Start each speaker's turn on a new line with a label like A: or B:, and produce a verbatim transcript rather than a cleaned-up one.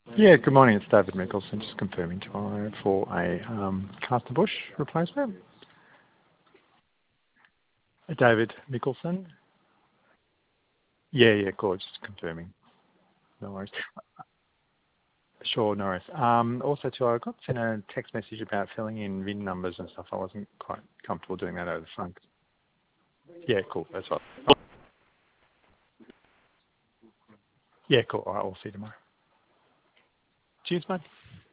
A: Yeah, good morning. It's David Mickelson, just confirming tomorrow for a um, Caster Bush replacement. Uh, David Mickelson. Yeah, yeah, cool. Just confirming. No worries. Sure, no worries. Um, also, too, I got sent a text message about filling in V I N numbers and stuff. I wasn't quite comfortable doing that over the phone. Yeah, cool. That's right. Yeah, cool. All right, we'll see you tomorrow. Cheers, mate.